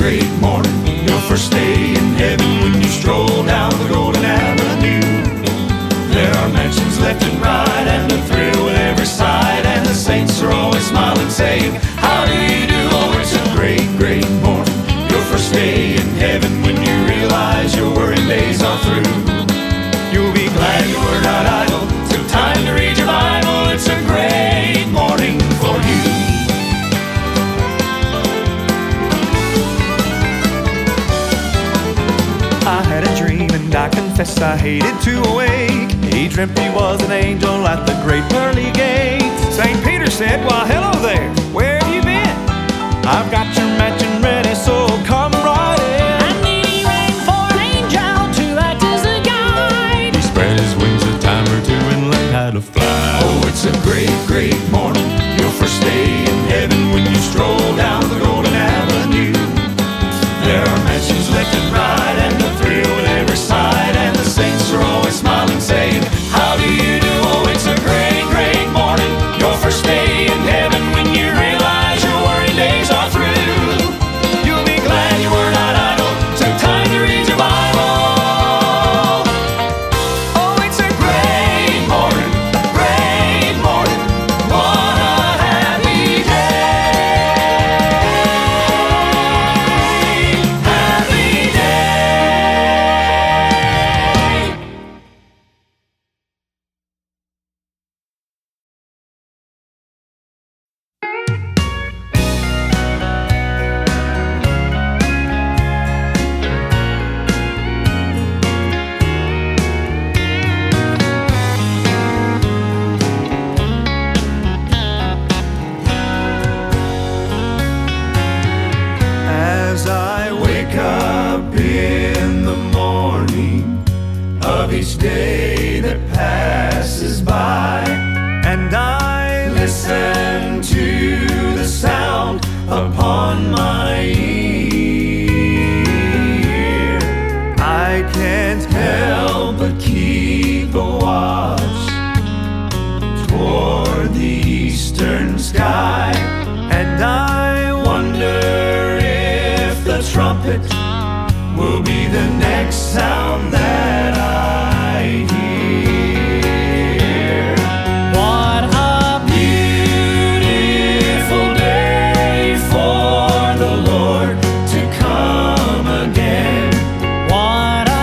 great morning, your first day in heaven when you stroll down the golden avenue. There are mansions left and right and a thrill with every side, and the saints are always smiling saying, how do you do? Oh, it's a great, great morning, your first day in heaven when you realize your worrying days are through. You'll be glad you were not idle, took time to read your Bible. It's a great morning for you. I had a dream and I confess I hated to awake. He dreamt he was an angel at the great pearly gate. St. Peter said, why hello there, where have you been? I've got your mansion ready, so come right in. I'm needing rain for an angel to act as a guide. He spread his wings a time or two and learned how to fly. Oh, it's a great, great morning, your first day in heaven when you stroll down the golden avenue. There are mansions left and right and a thrill with every side, and the saints are always smiling saying, how do you do? Oh, it's a great, great morning, your first day in heaven when you realize your worry days are through. You'll be glad you were not idle, took time to read your Bible. Oh, it's a great morning, what a happy day. Happy day. As I Wake up in the morning of each day that passes by, and I listen to the sound upon my ear. I can't Help but keep a watch toward the eastern sky, and I wonder if the trumpet will be the next sound that I hear. What a Beautiful day for the Lord to come again. what a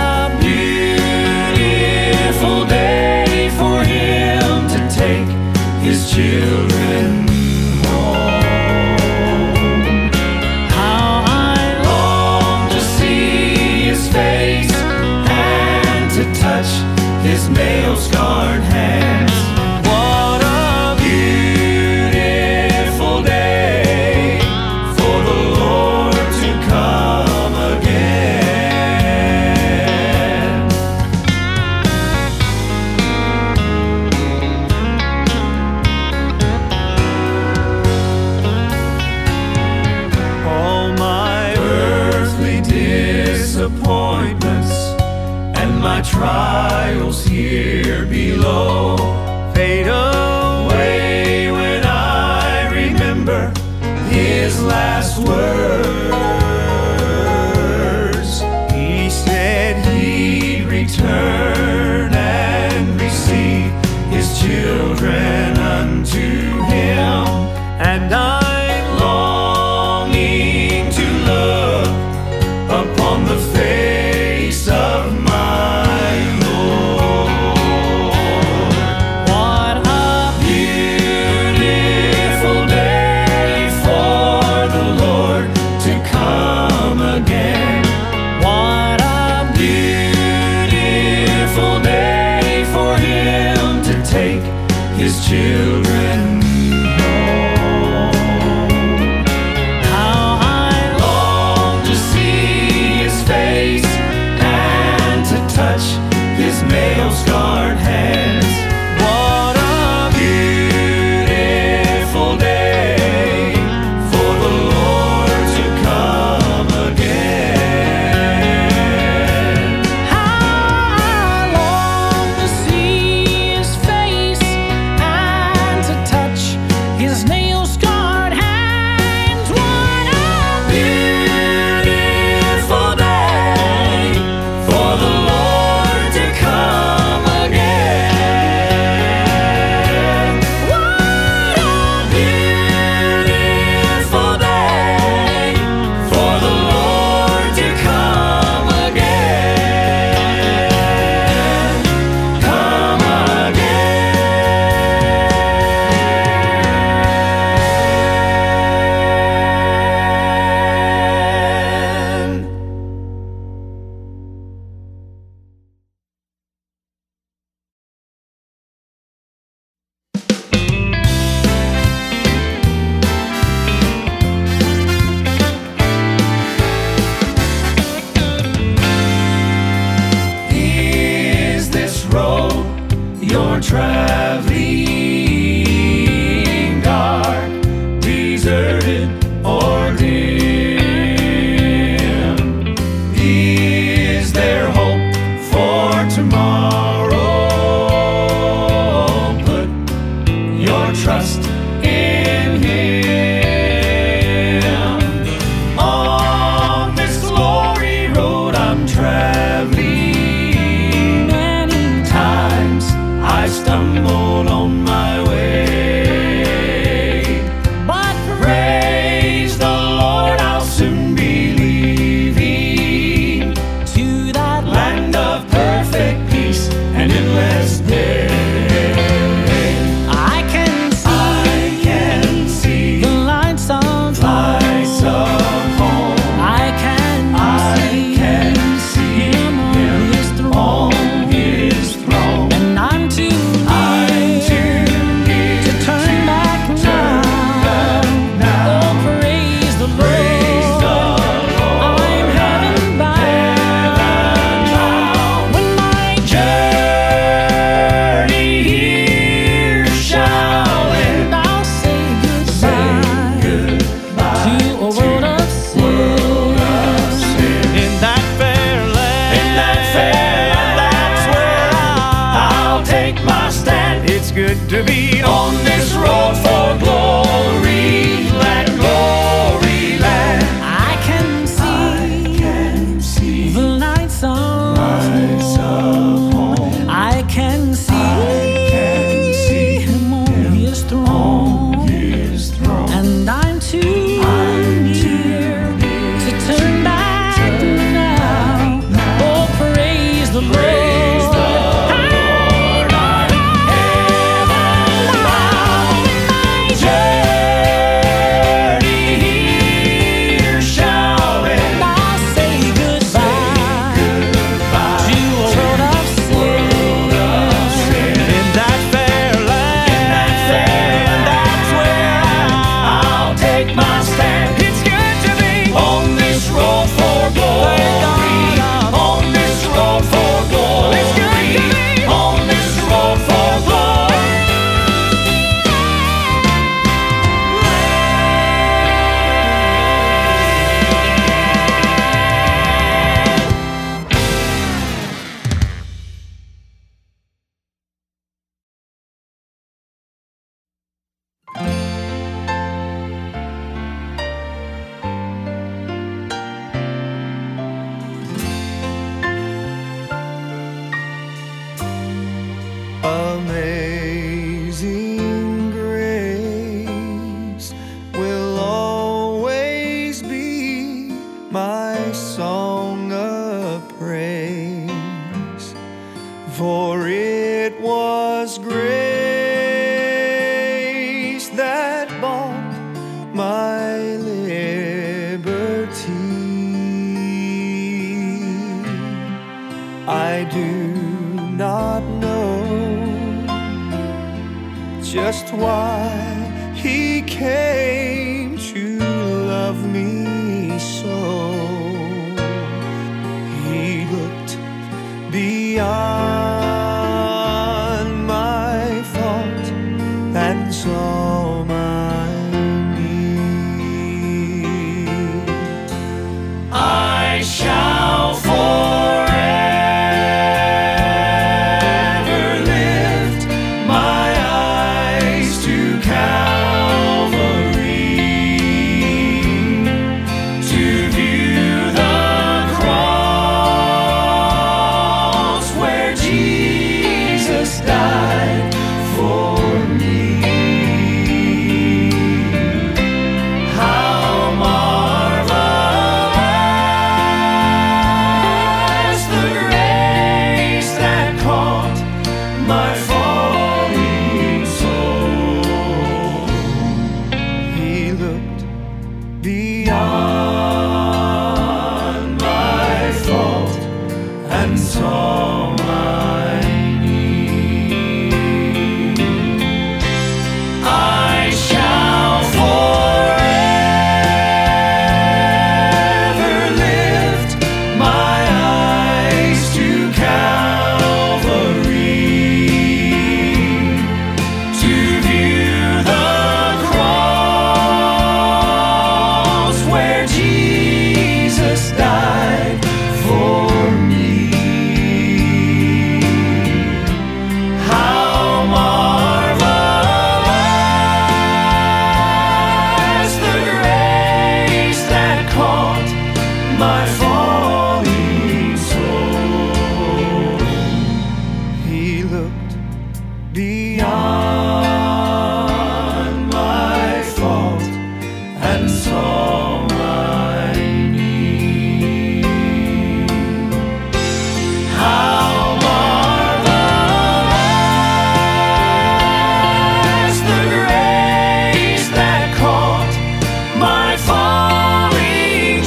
Beautiful day for Him to take His children home. how I Long to see His face and to touch His nail-scarred hands. What a beautiful day for the Lord to come again. all my Earthly disappointments and my trials here below fade away when I remember His last words. He said He'd return and receive His children unto Him, and I'm longing to look upon the face of my Lord. what a Beautiful day for the Lord to my song of praise, for it was grace that bought my liberty. I do not know just why He came to love me so. He looked beyond my fault and saw my need. I shall forever lift my eyes to Calvary to view the cross where Jesus died for me. How marvelous the grace that caught my falling soul. He looked beyond my fault and saw my need. I shall forever lift my eyes to Calvary to view the cross where Jesus died for me. How marvelous the grace that caught my falling soul. He looked beyond my fault and saw my need. How marvelous the grace that caught my falling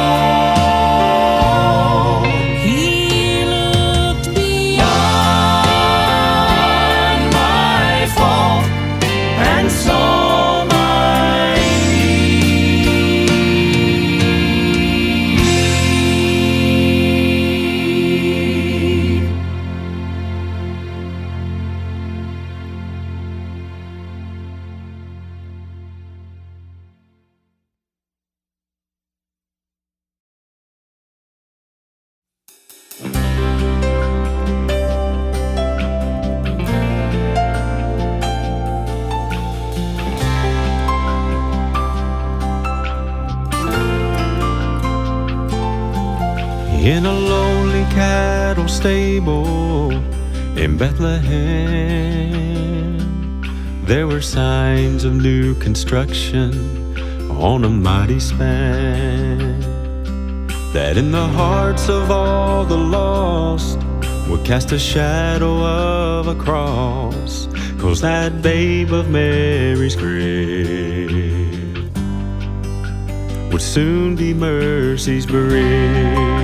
soul. He looked Beyond my fault and saw my need. In a lonely cattle stable in Bethlehem, there were signs of new construction on a mighty span, that in the hearts of all the lost would cast a shadow of a cross, 'cause that babe of Mary's grave would soon be mercy's bridge.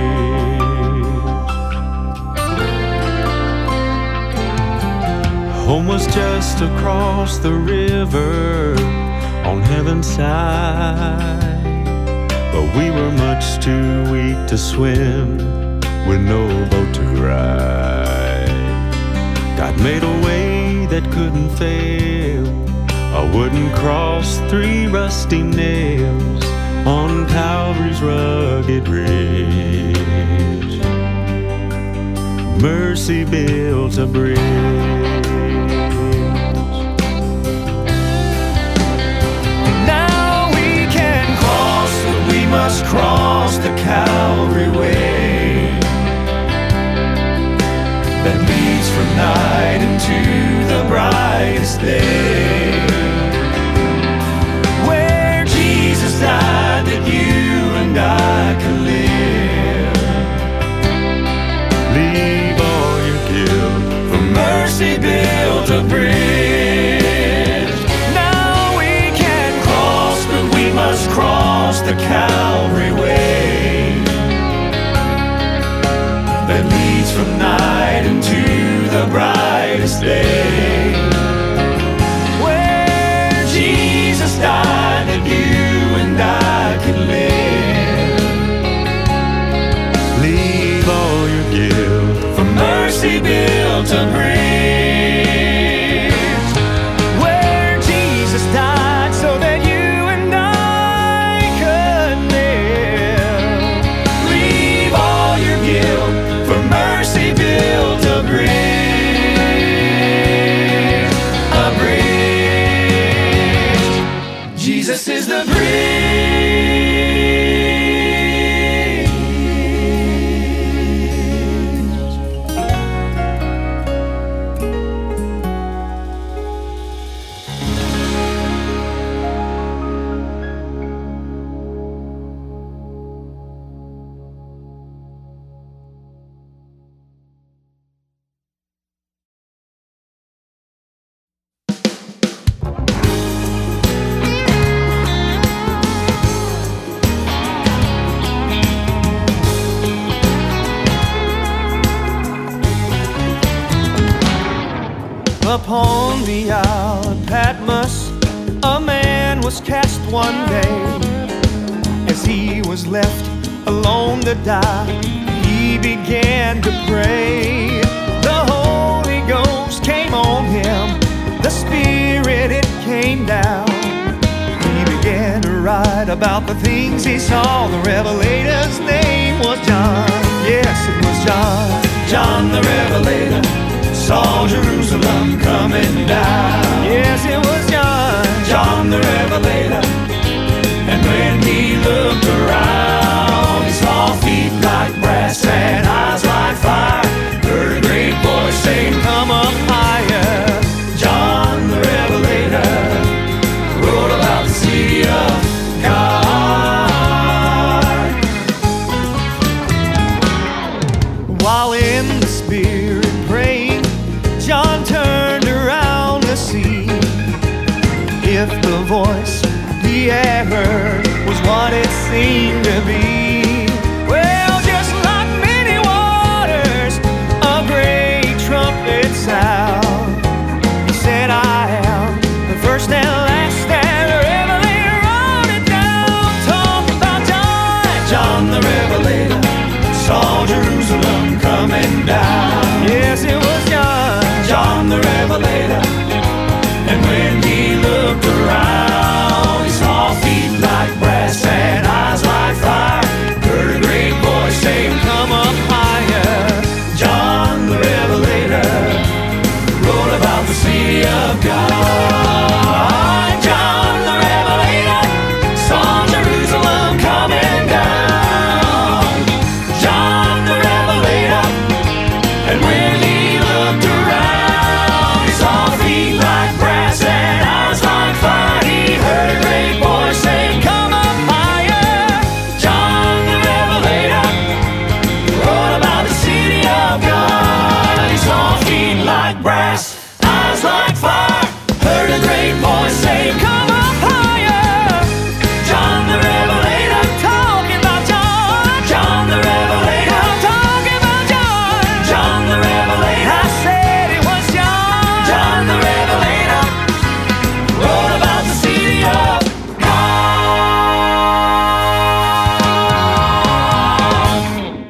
Home was just across the river on heaven's side, but we were much too weak to swim with no boat to ride. God made a way that couldn't fail, a wooden cross, 3 rusty nails on Calvary's rugged ridge. Mercy built a bridge. Must cross the Calvary way that leads from night into the brightest day, where Jesus died that you and I could live. built a bridge. Now we can Cross, but we must cross the Calvary way that leads from night into the brightest day, where Jesus died that you and I could live. leave all your guilt. For mercy built a bridge, Where Jesus died so that you and I could live. leave all your guilt. For mercy built a bridge, a bridge. Jesus is the bridge. Upon the isle of Patmos, a man was cast one day. As he was left alone to die, he began to pray. The Holy Ghost came on him, the Spirit, it came down. He began to write about the things he saw. The Revelator's name was John. Yes, it was John. John the Revelator saw Jerusalem coming down. Yes, it was John. John the Revelator, and when he looked around, he saw feet like brass and eyes like fire. Heard a great voice saying, Come up higher. John the Revelator wrote about the city of God. While in the Spirit praying, John turned around to see if the voice he had heard was what it seemed to be. Well, just like many waters, a great trumpet sound. He said, I am the first and last, and the Revelator wrote it down. Talk about John. John the Revelator saw Jerusalem coming down. Yes, it was John. John the Revelator, and when he looked around, he saw feet like brass and eyes like fire. Heard a great voice saying, Come up higher. John the Revelator wrote about the city of God. John the Revelator saw Jerusalem coming down. John the Revelator, and when he looked around, he saw feet like brass and eyes like fire. He heard a great voice saying, Come up higher. John the Revelator wrote about the city of God. He saw feet like brass, eyes like fire. Heard a great voice saying, Come up higher. John the Revelator. Talking about John. John the Revelator. I'm talking about John. John the Revelator. I said it was John. John the Revelator wrote about the city of God.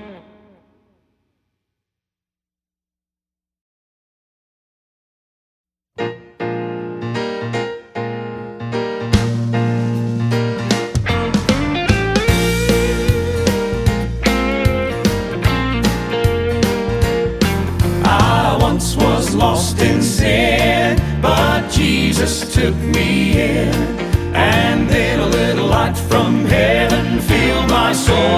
I once was lost in sin, but Jesus took me in, and then a little light from heaven filled my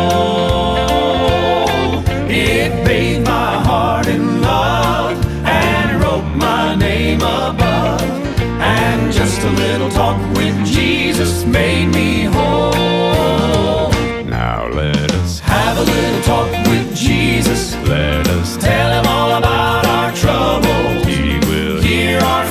soul. It bathed my heart in love and wrote my name above, and just a little talk with Jesus made me whole. Now let us Have a little talk with Jesus. let us Tell him all about our troubles. He will Hear our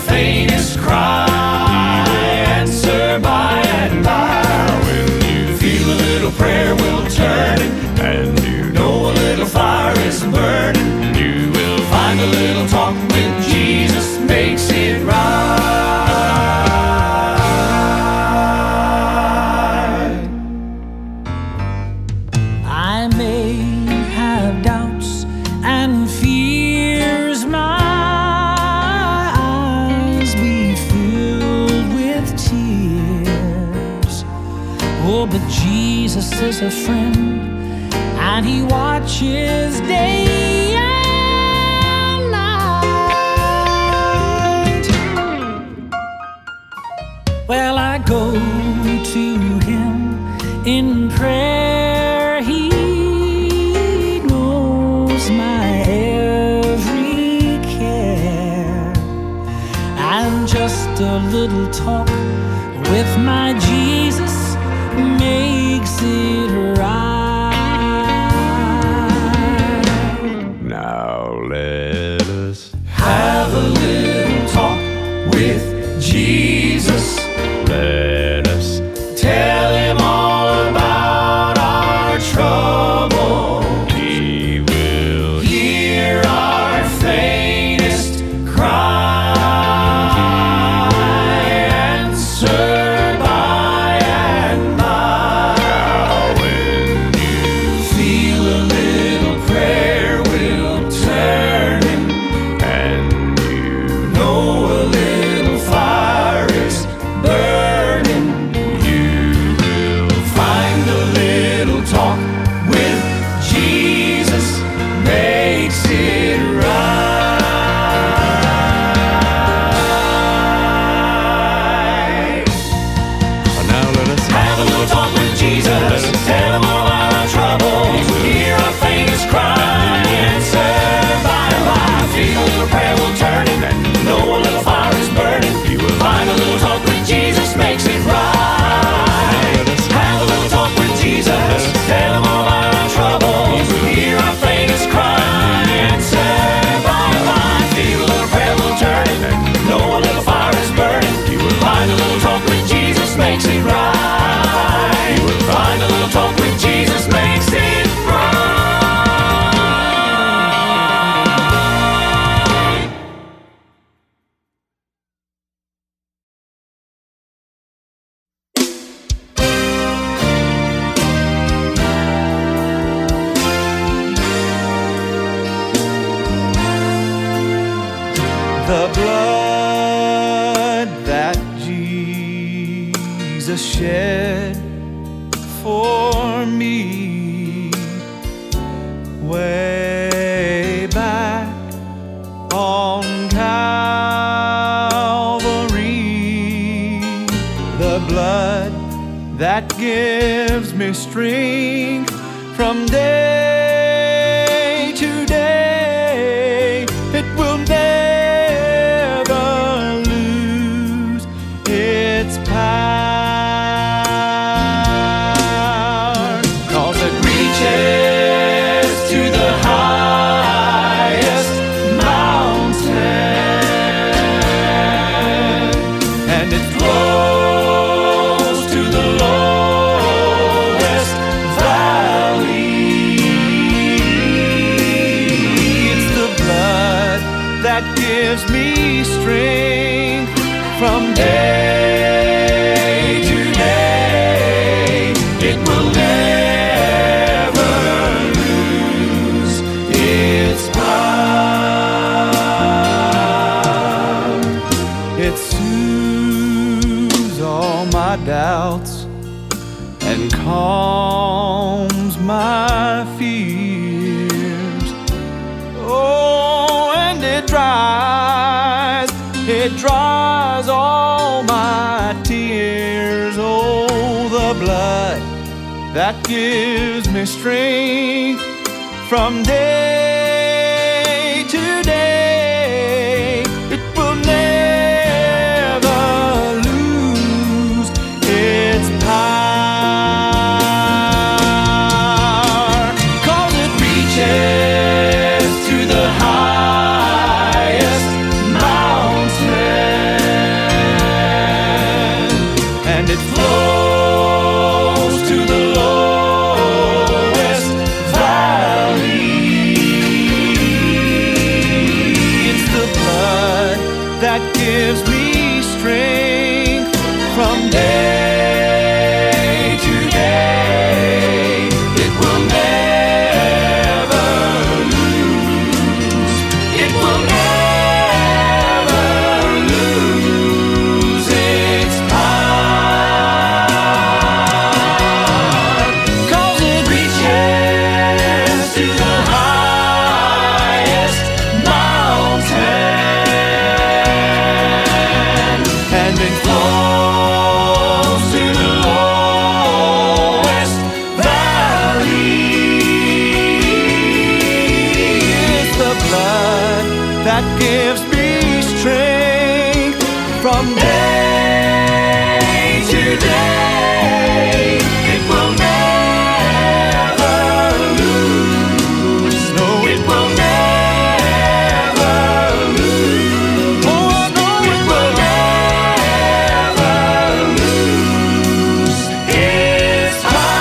a friend, and he watches day and night. Well, I go to him in prayer. He knows my every care, and just a little talk with my Jesus makes it right. Now let us have a little talk with Jesus. Let us tell him all about our trouble. He will hear our faintest cry, answer by and by. Now when you feel a little prayer will turn him, and you know a little fire is burning, you will find a little talk with Jesus makes it right. Now let us have a little talk with Jesus. Tell him all about our troubles. Hear our faintest cry, answer by and by. Feel a little prayer will turn him, and know a little fire is burning. He will find a little talk with Jesus makes it right. Have a little talk with Jesus. Tell him all about our troubles. Hear our faintest cry, answer by and by. Feel a little prayer will turn him, and know a little fire is burning. He will find a little talk with Jesus makes it right. He will find a little talk with Jesus makes it right. The blood that Jesus shed for me way back on Calvary. The blood that gives me strength from day to day. It will never lose its power, 'cause it reaches to the highest mountain, and it flows to the lowest valley. It's the blood that gives me strength from day to day. It will never lose its power. It soothes all my doubts and calms my fears. Oh, and it dries all my tears. Oh, the blood that gives me strength from day to day. It will never lose its power, 'cause it reaches to the highest mountain, and it flows to the lowest valley. that gives me strength from day to day. It will never lose. No, it will never lose. Oh, no, it will never lose its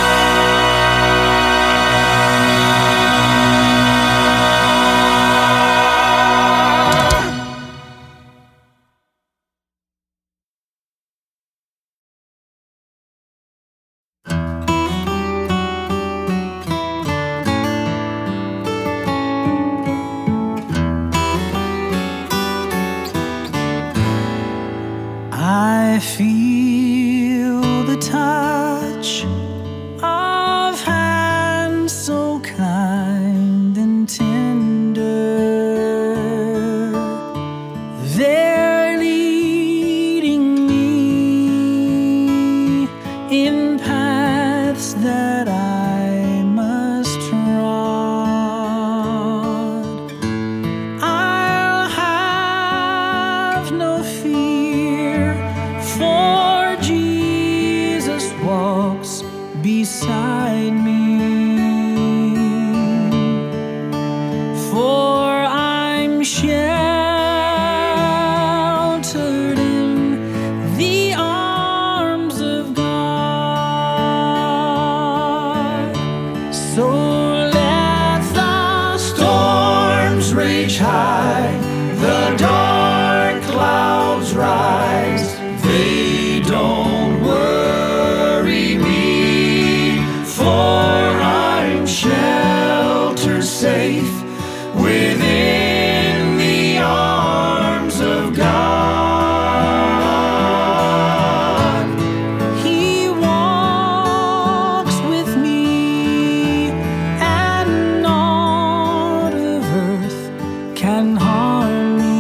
I feel the touch of hands so kind and tender. They're leading me in paths that I must trod. I'll have no fear, for Jesus walks beside me. For I'm sheltered in the arms of God. So let the storms rage high, the dark clouds rise. They don't worry me, for I'm sheltered safe within the arms of God. He walks with me, and naught of earth can harm me.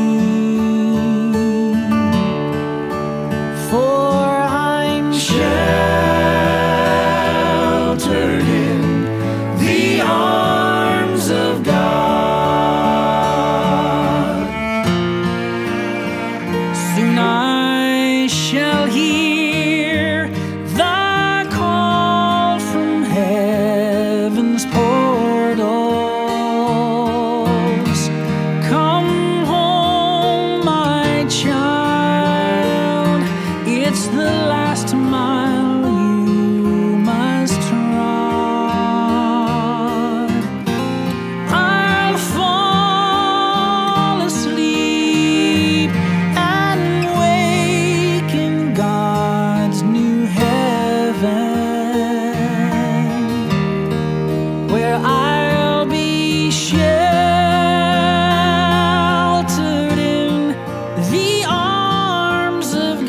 For I'm sheltered in the arms of God. Soon I shall hear the call from heaven's portals. Come home, my child. It's the last mile you must trod. I'll fall asleep and wake in God's new heaven, where I'll be sheltered in the arms of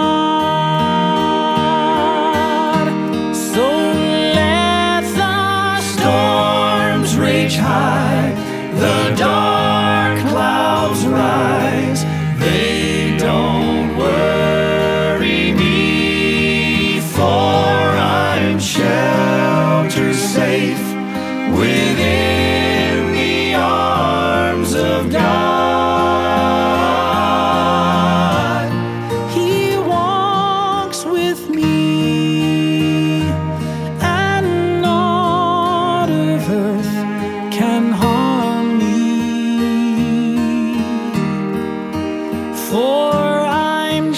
God. So let the storms rage high, the dark clouds rise. They don't worry me, for I'm sheltered safe within the arms of God. He walks with me, and naught of earth can harm me. For I'm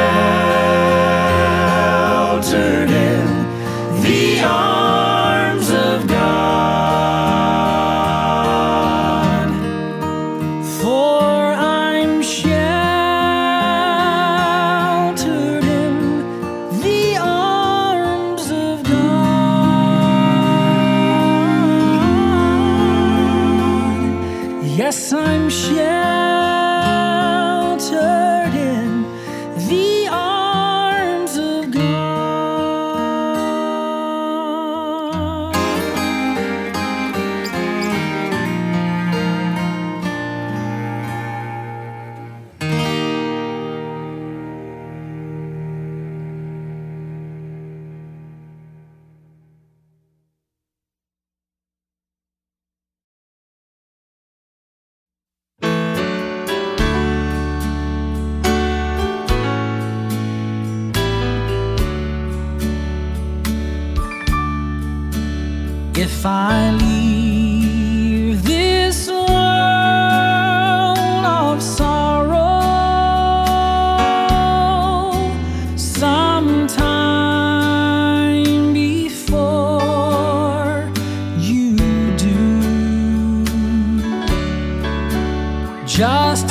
sheltered in the arms of God. For I'm sheltered in the arms of God. Yes, I'm sheltered in the arms of God. if I leave this world of sorrow sometime before you do, just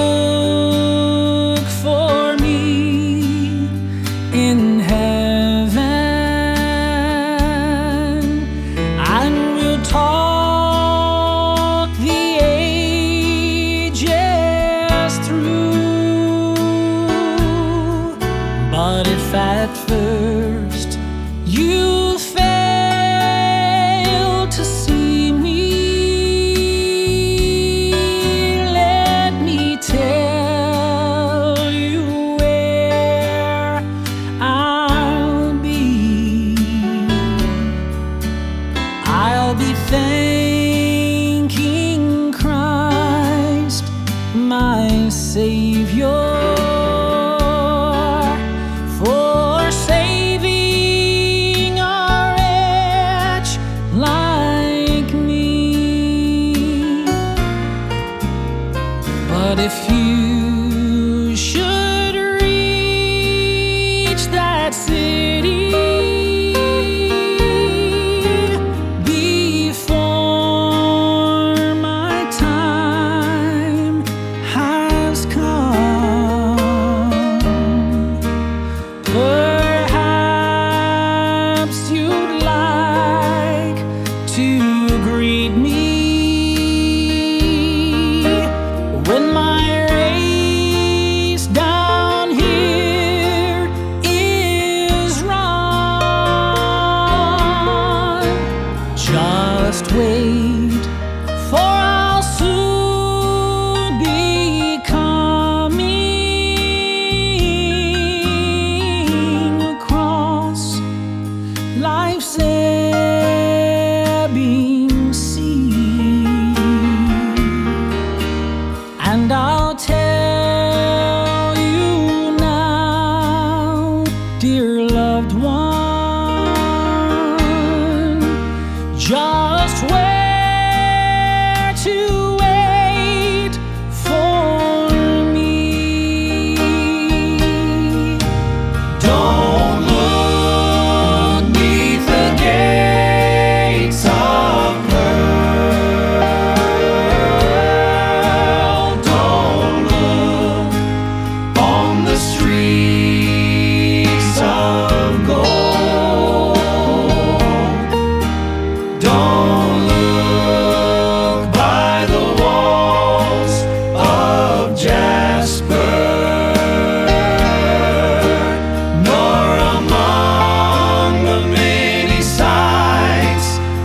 look for me in heaven, and we'll talk the ages through. But if at first you fail to see me, let me tell you where I'll be. I'll be thanking Christ, my Savior, for saving a wretch like me. But if you should reach that city before my time has come, perhaps you'd like to greet me when my race down here is run. Just wait, for I'll soon be coming across life's ebbing sea, and I'll tell you now, dear loved one, just where to wait for me. Don't look neath the gates of pearl. Don't look on the streets of gold. Don't look by the walls of jasper, nor among the many sights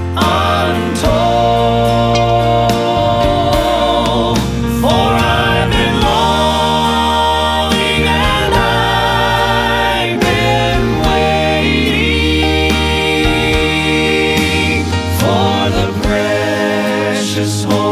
untold. For I've been longing and I've been waiting for the precious Holy